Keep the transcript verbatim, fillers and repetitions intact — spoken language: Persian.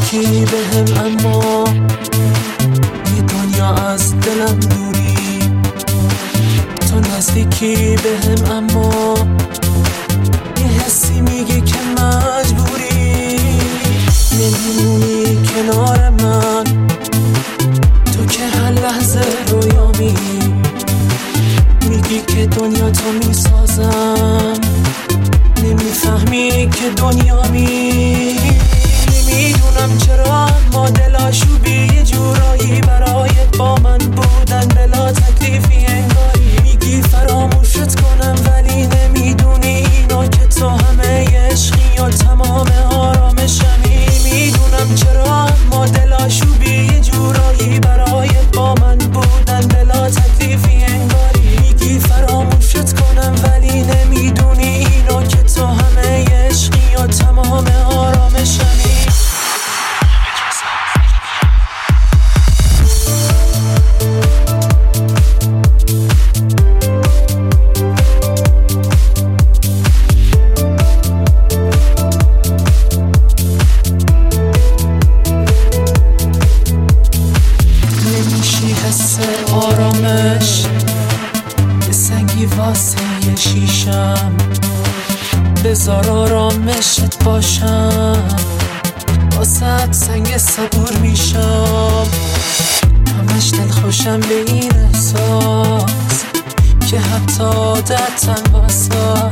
نزدیکی به هم اما یه دنیا از دلم دوری. تو نزدیکی به هم اما یه حسی میگه که مجبوری. نمیمونی کنار من تو که هر لحظه رویامی. میگی که دنیا تو میسازم، نمیفهمی که دنیامی. نمیدونم چرا ما دلاشوبی یه جورایی برای با من بودن بلا تکلیفی انگاری. میگی فراموشت کنم ولی نمیدونی اینا که تو همه عشقی و تمام آرامشمی. میدونم چرا ما دلاشوبی یه جورایی برای با من بودن بلا تکلیفی انگاری. میگی فراموشت کنم ولی نمیدونی اینا که تو همه عشقی و تمام آرامشمی. نمیشی حس آرامش یه سنگی واسه یه شیشم. بذار آرامشت باشم واسه سنگ صبور میشم. همش دل خوشم به این احساس که حتی عادتم واسه